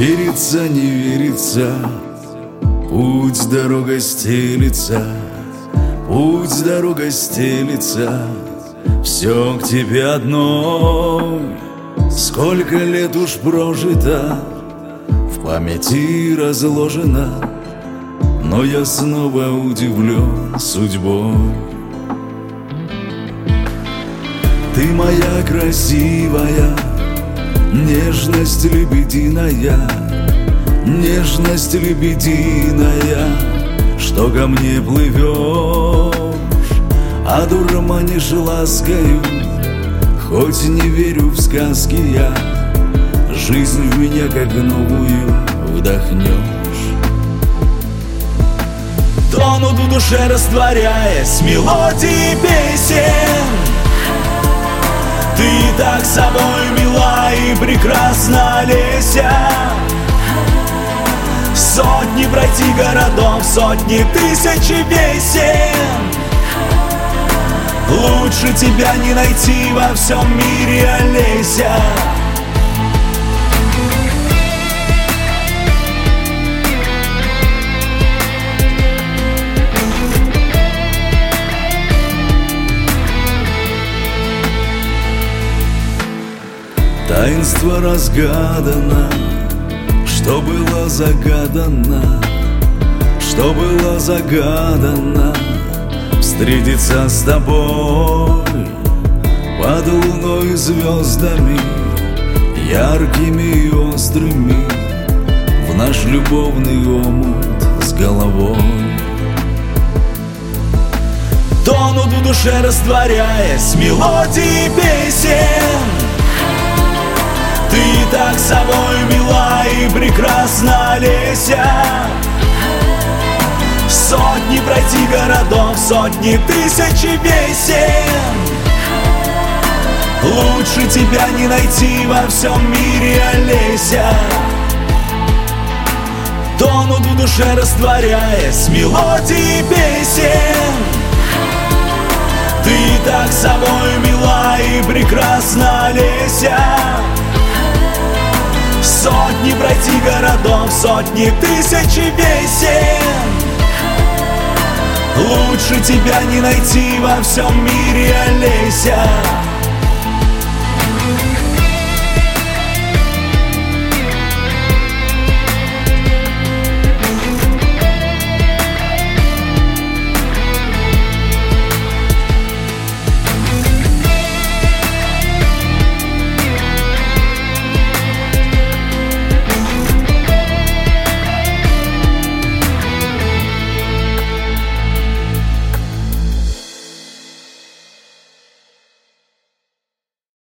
Верится, не верится, путь дорога стелится, путь дорога стелится, все к тебе одной. Сколько лет уж прожито, в памяти разложено, но я снова удивлен судьбой. Ты моя красивая, нежность лебединая, нежность лебединая, что ко мне плывешь, одурманишь ласкою. Хоть не верю в сказки я, жизнь в меня как новую вдохнешь. Тонут в душе, растворяясь мелодии песен. Ты так собой мила и прекрасна, Леся. Сотни пройти городов, сотни тысяч песен. Лучше тебя не найти во всем мире, Олеся. Таинство разгадано, что было загадано, что было загадано. Встретиться с тобой под луной и звездами, яркими и острыми, в наш любовный омут с головой. Тонут в душе, растворяясь мелодии песен. Ты так собой мила и прекрасна, Леся. Сотни пройти городов, сотни тысяч песен. Лучше тебя не найти во всем мире, Олеся. Тонут в душе, растворяясь мелодии песен. Ты так собой мила и прекрасна, Олеся. Сотни пройти городов, сотни тысяч песен. Лучше тебя не найти во всем мире, Олеся.